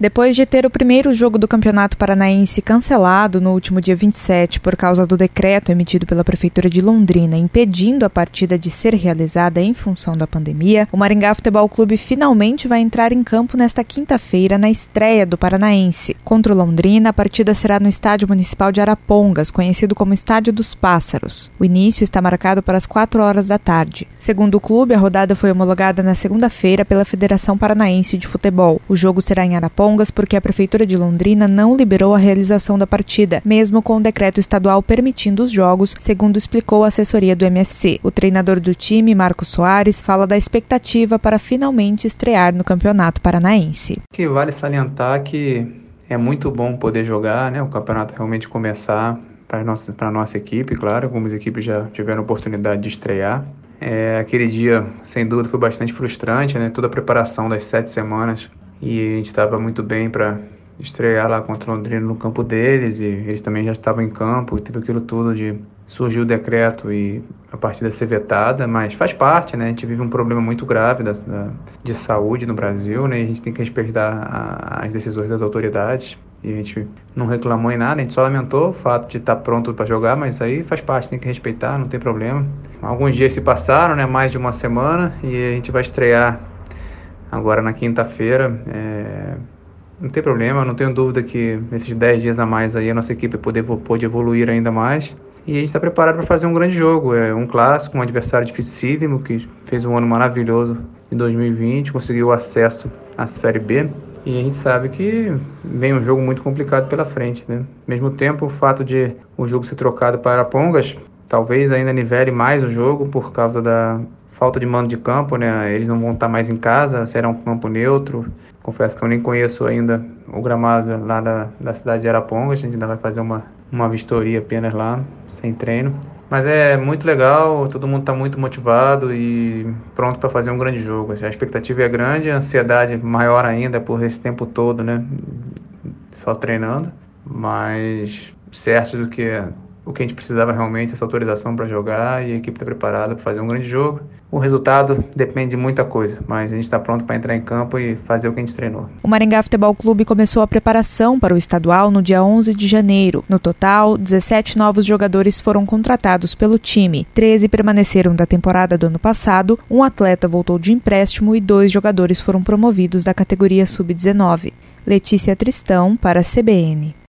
Depois de ter o primeiro jogo do Campeonato Paranaense cancelado no último dia 27 por causa do decreto emitido pela Prefeitura de Londrina impedindo a partida de ser realizada em função da pandemia, o Maringá Futebol Clube finalmente vai entrar em campo nesta quinta-feira na estreia do Paranaense. Contra o Londrina, a partida será no Estádio Municipal de Arapongas, conhecido como Estádio dos Pássaros. O início está marcado para as 4 horas da tarde. Segundo o clube, a rodada foi homologada na segunda-feira pela Federação Paranaense de Futebol. O jogo será em Arapongas porque a Prefeitura de Londrina não liberou a realização da partida, mesmo com o decreto estadual permitindo os jogos, segundo explicou a assessoria do MFC. O treinador do time, Marcos Soares, fala da expectativa para finalmente estrear no Campeonato Paranaense. Que vale salientar que é muito bom poder jogar, né? O campeonato realmente começar para a nossa equipe, claro, algumas equipes já tiveram oportunidade de estrear. Aquele dia, sem dúvida, foi bastante frustrante, né? Toda a preparação das 7 semanas e a gente estava muito bem para estrear lá contra o Londrina no campo deles e eles também já estavam em campo e teve aquilo tudo de surgir o decreto e a partida ser vetada, mas faz parte, né? A gente vive um problema muito grave de saúde no Brasil, né? E a gente tem que respeitar as decisões das autoridades e a gente não reclamou em nada, a gente só lamentou o fato de estar pronto para jogar, mas aí faz parte, tem que respeitar, não tem problema. Alguns dias se passaram, né? Mais de uma semana e a gente vai estrear agora na quinta-feira. Não tem problema, não tenho dúvida que nesses 10 dias a mais aí a nossa equipe pode evoluir ainda mais. E a gente está preparado para fazer um grande jogo. É um clássico, um adversário dificílimo, que fez um ano maravilhoso em 2020, conseguiu o acesso à Série B. E a gente sabe que vem um jogo muito complicado pela frente, né? Ao mesmo tempo, o fato de o jogo ser trocado para Arapongas talvez ainda nivele mais o jogo por causa da falta de mando de campo, né? Eles não vão estar mais em casa, será um campo neutro. Confesso que eu nem conheço ainda o gramado lá da cidade de Arapongas, a gente ainda vai fazer uma vistoria apenas lá, sem treino. Mas é muito legal, todo mundo está muito motivado e pronto para fazer um grande jogo. A expectativa é grande, a ansiedade maior ainda por esse tempo todo, né? Só treinando, mas certo do que o que a gente precisava realmente, essa autorização para jogar e a equipe está preparada para fazer um grande jogo. O resultado depende de muita coisa, mas a gente está pronto para entrar em campo e fazer o que a gente treinou. O Maringá Futebol Clube começou a preparação para o estadual no dia 11 de janeiro. No total, 17 novos jogadores foram contratados pelo time. 13 permaneceram da temporada do ano passado, um atleta voltou de empréstimo e 2 jogadores foram promovidos da categoria Sub-19. Letícia Tristão para a CBN.